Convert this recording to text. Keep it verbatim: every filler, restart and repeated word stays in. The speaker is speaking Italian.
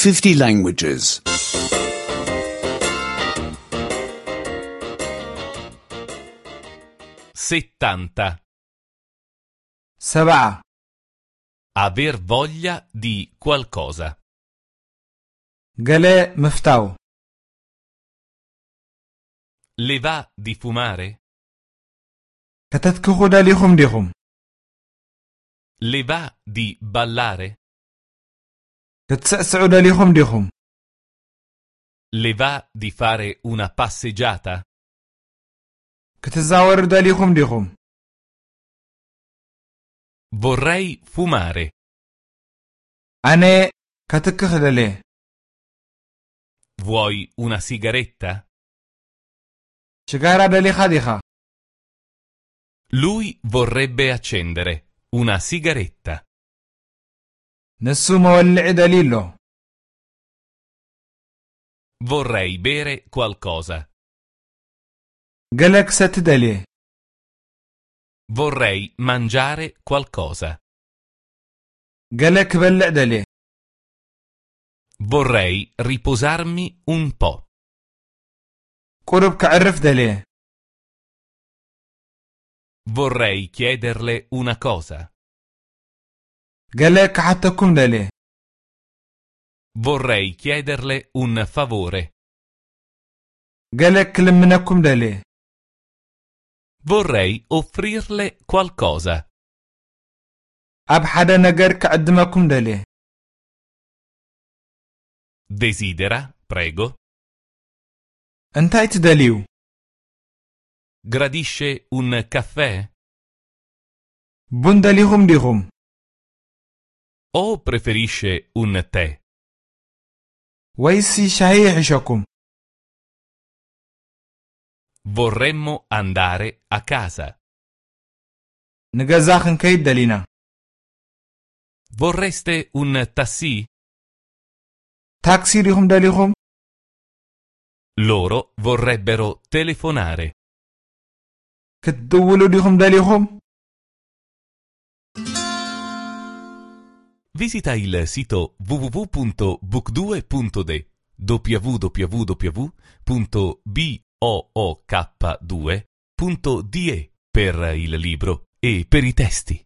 fifty languages. settanta. سبعة. Aver voglia di qualcosa. قلي مفتاو. Le va di fumare? كتتكخو داليخم ديخم. Le va di ballare? كتسأسعو داليخم ديخم. Le va di fare una passeggiata? كتزاور داليخم ديخم. Vorrei fumare. أنا كتكخ دالي. Vuoi una sigaretta? شجارة دالي خادخة. Lui vorrebbe accendere una sigaretta. نسو مولع دليلو. Vorrei bere qualcosa. قلك ست دالي. Vorrei mangiare qualcosa. قلك بلع دالي. Vorrei riposarmi un po'. قرب كعرف دالي. Vorrei chiederle una cosa. قلك حتىكم دالي. Vorrei chiederle un favore. قلك لمنكم دالي. Vorrei offrirle qualcosa. أب حدا نجر كعدمكم دالي. Desidera, prego. انتاي تداليو. Gradisce un caffè? بون داليهم ديهم. O preferisce un tè? ويسي شاهي عشاكم. Vorremmo andare a casa. نجازاخن كيد دالينا. Vorreste un taxi? تاكسي ديهم داليهم. Loro vorrebbero telefonare. كتدولو ديهم داليهم. Visita il sito w w w punto book due punto d w w w punto book due punto d e per il libro e per i testi.